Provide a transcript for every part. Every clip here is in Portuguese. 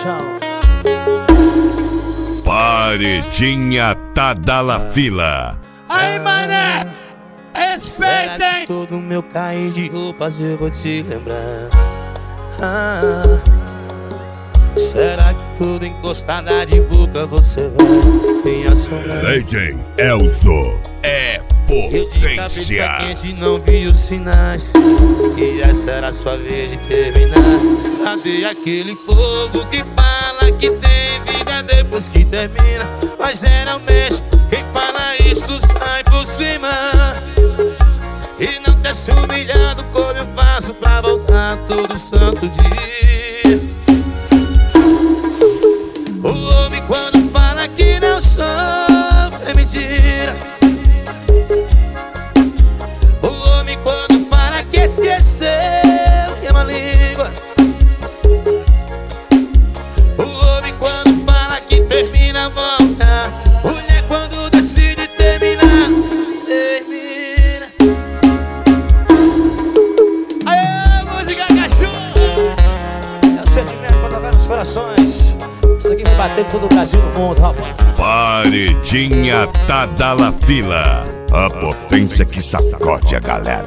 chão. Paredinha Tadalafila. Aí, mané, Será respeitem. que todo meu cair de roupas eu vou te lembrar? Será que tudo encostada de boca você vai me assombrar? DJ Elzo é Eu de cabeça potência. quente não vi os sinais, e essa era a sua vez de terminar. Cadê aquele povo que fala que tem vida depois que termina? Mas geralmente quem fala isso sai por cima e não desce humilhado como eu faço pra voltar todo santo dia. O homem quando fala que não sofre é mentira. O homem quando fala que esqueceu é uma língua. O homem quando fala que termina volta. Mulher quando decide terminar, termina. Aê, música cachorro. É o sentimento pra tocar nos corações. Isso aqui vai bater todo o Brasil no mundo, rapaz. Paredinha Tadalafila. A potência que sacode a galera.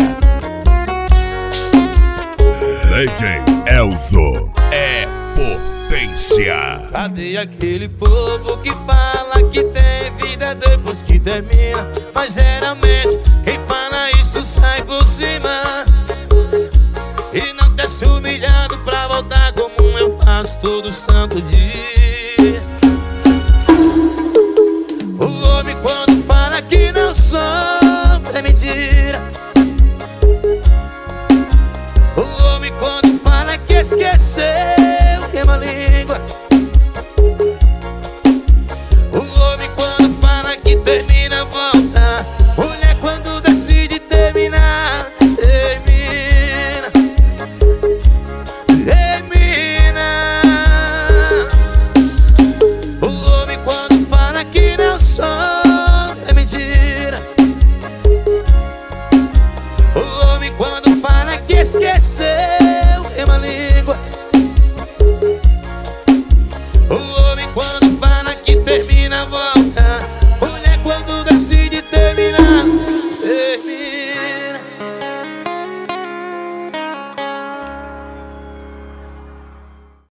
DJ Elzo é potência. Cadê aquele povo que fala que tem vida depois que termina? Mas geralmente quem fala isso sai por cima e não desce humilhado pra voltar como eu faço todo santo dia.